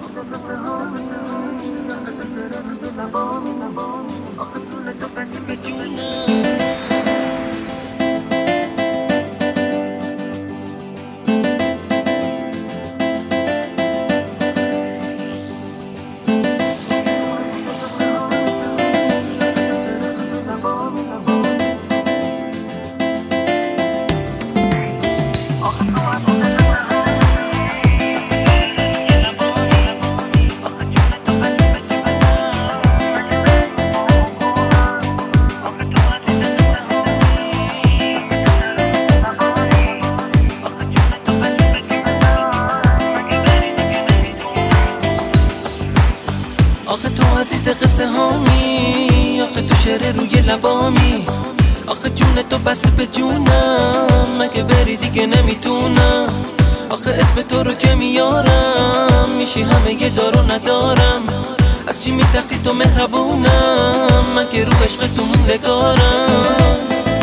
آخه تو عزیز قصه هامی، آخه تو شعر روی لبامی، آخه جون تو بسته به جونم، مگه بری دیگه نمیتونم. آخه اسم تو رو که میارم میشی همه یه دارو ندارم. از چی میترسی تو مهربونم، من که رو عشق تو موندگارم.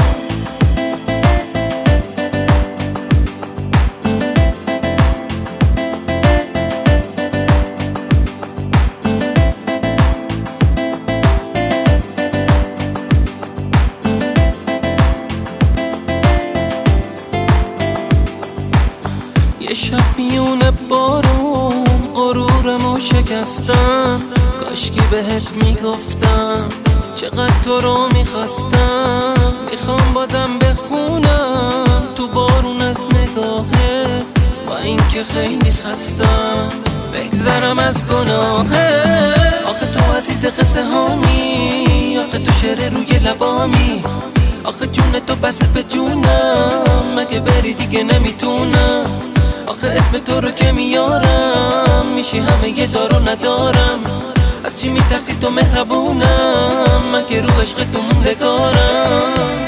یه شب میونه بارون غرورمو شکستم، کاشکی بهت میگفتم چقدر تو رو میخواستم. میخوام بازم بخونم تو بارون از نگاهه، با این که خیلی خستم بگذرم از گناهه. آخه تو عزیز قصه هامی، آخه تو شعر روی لبامی، آخه جون تو بسته به جونم، مگه بری دیگه نمیتونم. آخه اسم تو رو که میارم میشی همه یه دارو ندارم. از چی میترسی تو مهربونم، من که رو عشق تو موندگارم.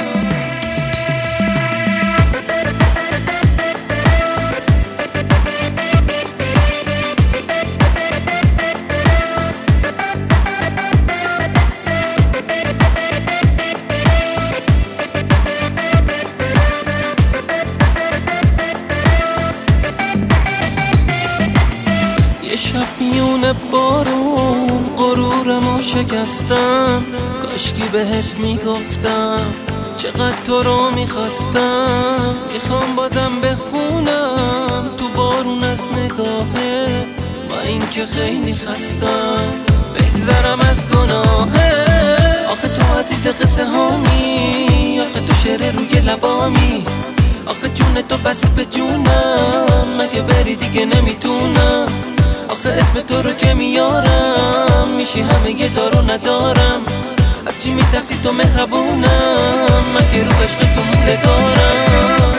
یه شب میونه بارون غرورمو شکستم، کاشکی بهت میگفتم چقدر تو رو میخواستم. میخوام بازم بخونم تو بارون از نگاهه، با این که خیلی خستم بگذرم از گناهه. آخه تو عزیز قصه هامی، آخه تو شعر روی لبامی، آخه جون تو بسته به جونم، مگه بری دیگه نمیتونم. آخه اسم تو رو که میارم میشی همه یه دارو ندارم. از چی میترسی تو مهربونم، من که رو عشق تو موندگارم.